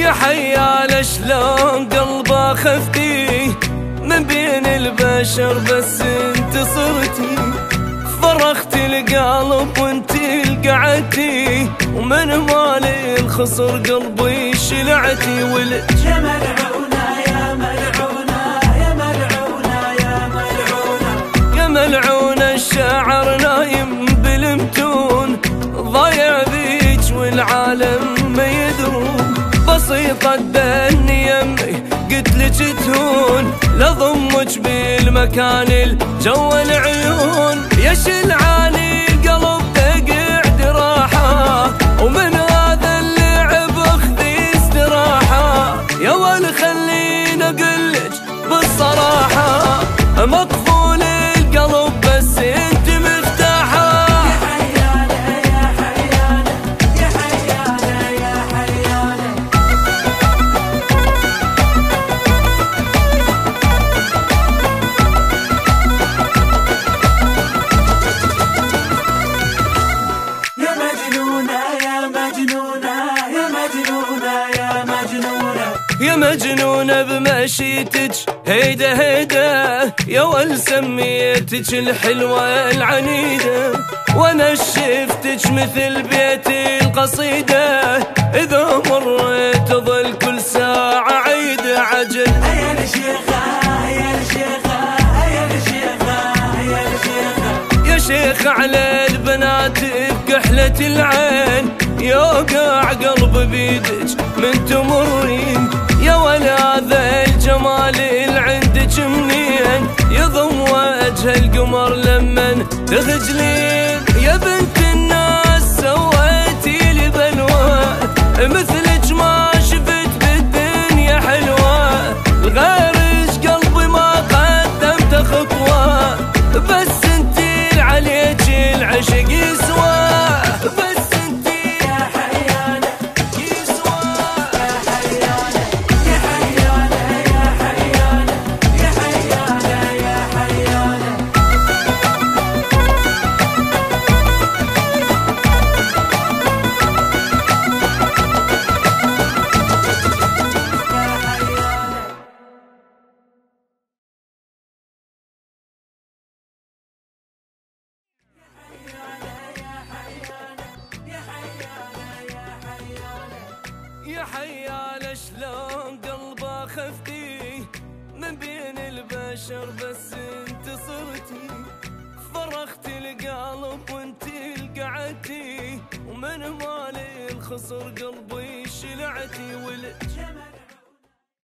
يا حيال شلون قلبه خفتي من بين البشر، بس انت صرتي فرخت القلب وانت قعدتي، ومن مالي الخصر قلبي شلعتي. يا ملعونة يا ملعونة يا ملعونة يا ملعونة يا ملعونة الشاعر نايم بالمتون، ضايع ذيك والعالم ما يدرون، بسيطة الدني يمي قلت لك تهون، لضمك بالمكان الجو العيون، يا شلعاني القلب تقعد راحة، ومن هذا اللعب اخذي استراحة، يا ول خليني اقولك بالصراحة، مقفول القلب بس انت مفتاحة. يا حيانة يا حيانة يا حيانة يا حيانة يا مجنونة يا مجنونة يا مجنونة يا مجنونة يا مجنونة بمشيتك هيدا هيدا، يا ول سميتك الحلوة العنيدة، وانا شفتك مثل بيتي القصيدة، اذا مريت اظل كل ساعة عيد عجل. يا الشيخة يا الشيخة يا الشيخة يا الشيخة يا شيخ على البنات بكحلة العين، يوقع قلب بيدك من تمرين، يا ولا ذا الجمال اللي عندك منين، يضم وجه القمر لمن تخجلين، يا بنت الناس سويتي لي بلوى، مثلك ما شفت بالدنيا حلوة، لغيرك قلبي ما قدمت خطوة، بس انتي عليك العشق يسوى، بس انتي يا حيانة يسوى. يا حيانة يا حيانة يا حيانة يا حيانة يا حيانة يا حيال شلون قلبه خفتي من بين البشر، بس انت صرتي فرخت القلب وانت قعدتي، ومن مالي الخصر قلبي شلعتي.